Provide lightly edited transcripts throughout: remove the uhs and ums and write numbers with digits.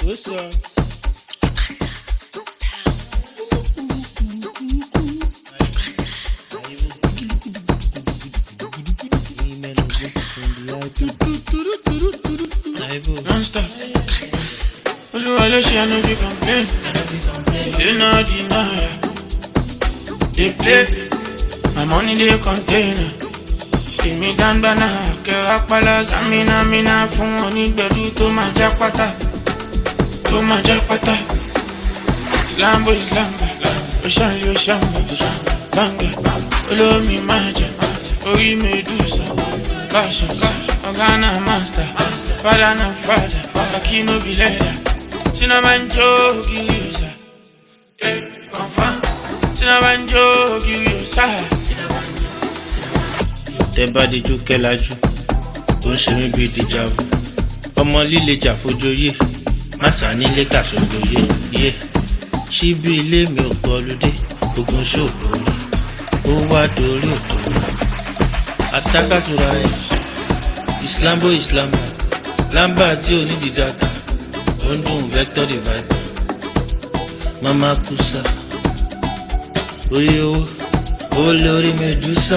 What's up? Non-stop. I know you complain. You know deny. They play. My money they container. Give me down banana. Kerakpala samina fun oni gbedu to ma jakpata. To ma jakpata. Islambo. Oshamba. Banga. Follow me maja. Ori medusa. Kasha. Organa master. Father na father. Kakino be leader. Cinnamon joke you sir. Confirm. Cinnamon joke you sir. Tẹ́ bá dijú kẹ́lájú, ó ń ṣe mí bíi dìjàvù. Ọmọ líle jà fojóyè, má sá nílé kàṣọ́gbòye. Yé ṣíbí ilé mi ò gbọ́lúdé, ogun ṣòro rí. Ó wá dorí òtò rí. Atákàtúrà ẹ̀, Islambo, Lamba tí ò ní di data, ó ń dùn vector divide. Mama Kusa, orí owó lórí Medusa.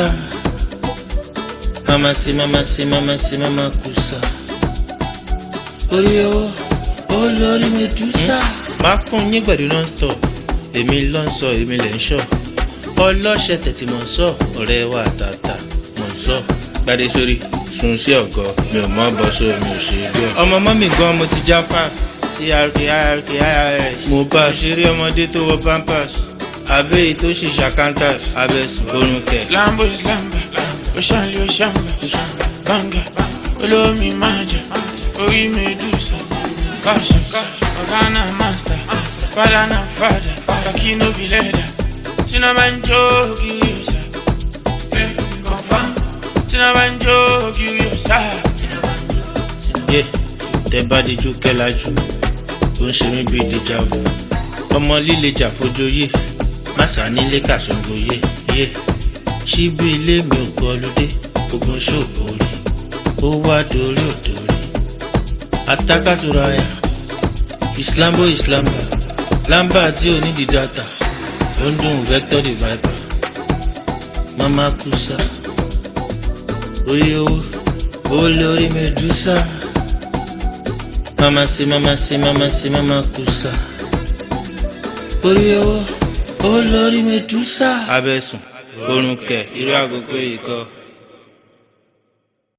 Mama Kusa. Orí owó lórí Medusa. Má fún yín gbẹ̀dú non-stop, èmi ló ń sọ, èmi lẹ̀ ń ṣọ́. Ọlọ́ṣẹ́ tẹ̀tí mọ̀ ń sọ, ọ̀rẹ́ wa tààtà mọ̀ ń sọ. Gbadé sórí, sùn sí ọ̀gọ́, mi ò mọ̀ bọ́ sórí mi ò ṣe é gbọ́. Ọmọ mọ́mì gan mo ti já pass, CRK, IRK, IRS. Mo bá ṣeré ọmọdé tó wọ pampers, abẹ́ èyí tó ṣì ṣàkántàs, abẹ́sùn orun kẹ̀. Islambo. Oshamba. Banga. Follow me maja. Ori medusa. Kasha. Organa master. Father na father. Kakino be leader. Cinnamon joke you sir. Confirm. Cinnamon joke you sir. Yé tẹ́ bá dijú kẹ́lájú, ó ń ṣe mí bíi dìjàvù. Ọmọ líle jà fojóyè, má sá nílé kàṣọ́gbòye. Yé ṣíbí ilé mi ò gbọ́lúdé, ogun ṣòro rí. Ó wá dorí òtò rí. Atákàtúrà ẹ̀, Islambo, Lamba tí ò ní di data, ó ń dùn vector divide. Mama Kusa, orí owó lórí Medusa. Mama Kusa. Orí owó lórí Medusa. Abẹ́sùn, orun kẹ̀, irú àgógó yìí kọ́.